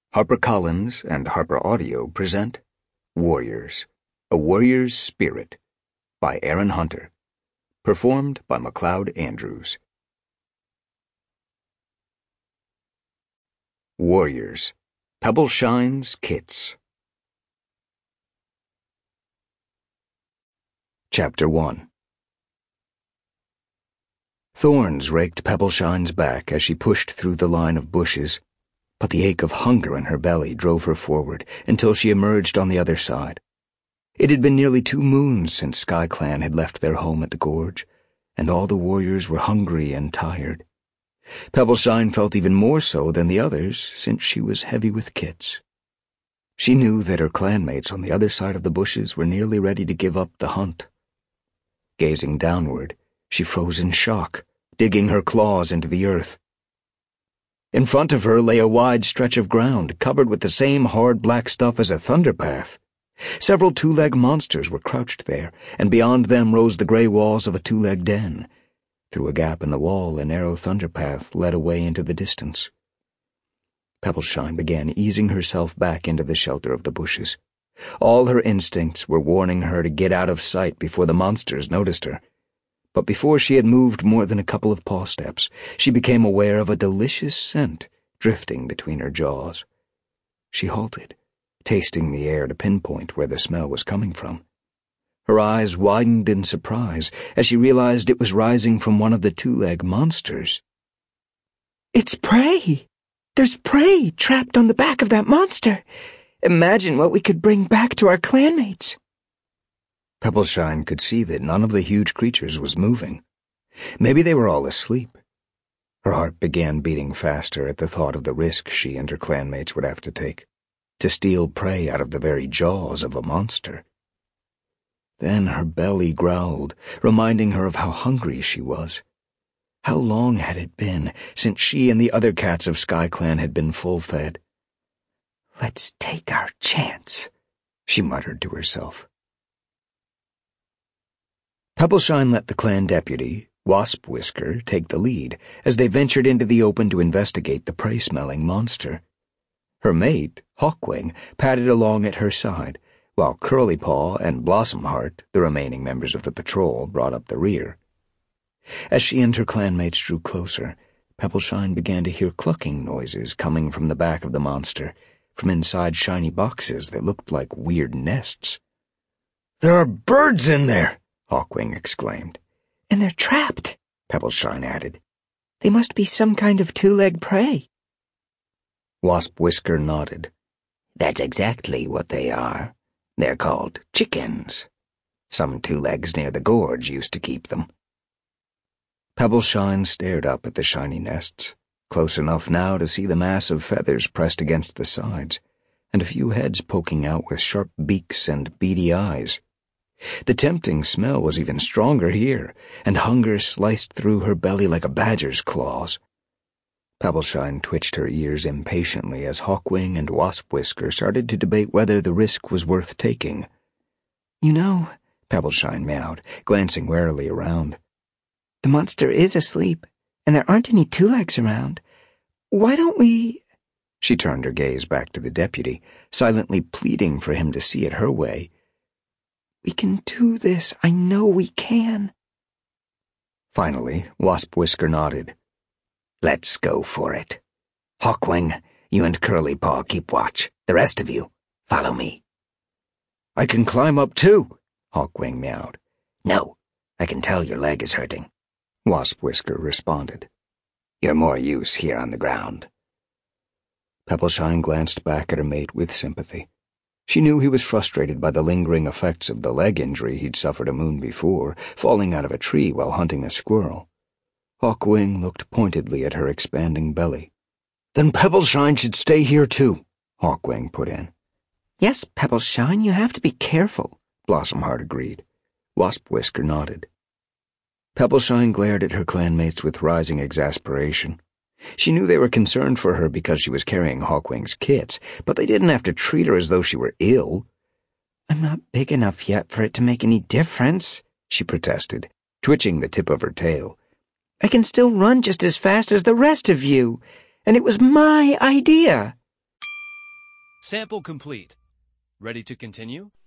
HarperCollins and Harper Audio present Warriors, A Warrior's Spirit by Aaron Hunter. Performed by MacLeod Andrews. Warriors, Pebbleshine's Kits. Chapter 1. Thorns raked Pebbleshine's back as she pushed through the line of bushes, but the ache of hunger in her belly drove her forward until she emerged on the other side. It had been nearly 2 moons since SkyClan had left their home at the gorge, and all the warriors were hungry and tired. Pebbleshine felt even more so than the others, since she was heavy with kits. She knew that her clanmates on the other side of the bushes were nearly ready to give up the hunt. Gazing downward, she froze in shock, digging her claws into the earth. In front of her lay a wide stretch of ground covered with the same hard black stuff as a thunderpath. Several two-leg monsters were crouched there, and beyond them rose the gray walls of a two-leg den. Through a gap in the wall, a narrow thunderpath led away into the distance. Pebbleshine began easing herself back into the shelter of the bushes. All her instincts were warning her to get out of sight before the monsters noticed her. But before she had moved more than a couple of paw steps, she became aware of a delicious scent drifting between her jaws. She halted, tasting the air to pinpoint where the smell was coming from. Her eyes widened in surprise as she realized it was rising from one of the two-leg monsters. It's prey! There's prey trapped on the back of that monster! Imagine what we could bring back to our clanmates! Pebbleshine could see that none of the huge creatures was moving. Maybe they were all asleep. Her heart began beating faster at the thought of the risk she and her clanmates would have to take, to steal prey out of the very jaws of a monster. Then her belly growled, reminding her of how hungry she was. How long had it been since she and the other cats of SkyClan had been full-fed? "Let's take our chance," she muttered to herself. Pebbleshine let the clan deputy, Wasp Whisker, take the lead as they ventured into the open to investigate the prey-smelling monster. Her mate, Hawkwing, padded along at her side, while Curlypaw and Blossomheart, the remaining members of the patrol, brought up the rear. As she and her clanmates drew closer, Pebbleshine began to hear clucking noises coming from the back of the monster, from inside shiny boxes that looked like weird nests. "There are birds in there!" Hawkwing exclaimed. "And they're trapped," Pebbleshine added. "They must be some kind of two-leg prey." Wasp Whisker nodded. "That's exactly what they are. They're called chickens. Some two-legs near the gorge used to keep them." Pebbleshine stared up at the shiny nests, close enough now to see the mass of feathers pressed against the sides, and a few heads poking out with sharp beaks and beady eyes. The tempting smell was even stronger here, and hunger sliced through her belly like a badger's claws. Pebbleshine twitched her ears impatiently as Hawkwing and Wasp Whisker started to debate whether the risk was worth taking. "You know," Pebbleshine meowed, glancing warily around, "the monster is asleep, and there aren't any two-legs around. Why don't we—" She turned her gaze back to the deputy, silently pleading for him to see it her way. "We can do this. I know we can." Finally, Wasp Whisker nodded. "Let's go for it. Hawkwing, you and Curlypaw keep watch. The rest of you, follow me." "I can climb up too," Hawkwing meowed. "No, I can tell your leg is hurting," Wasp Whisker responded. "You're more use here on the ground." Pebbleshine glanced back at her mate with sympathy. She knew he was frustrated by the lingering effects of the leg injury he'd suffered a moon before, falling out of a tree while hunting a squirrel. Hawkwing looked pointedly at her expanding belly. "Then Pebbleshine should stay here too," Hawkwing put in. "Yes, Pebbleshine, you have to be careful," Blossomheart agreed. Wasp Whisker nodded. Pebbleshine glared at her clanmates with rising exasperation. She knew they were concerned for her because she was carrying Hawkwing's kits, but they didn't have to treat her as though she were ill. "I'm not big enough yet for it to make any difference," she protested, twitching the tip of her tail. "I can still run just as fast as the rest of you, and it was my idea." Sample complete. Ready to continue?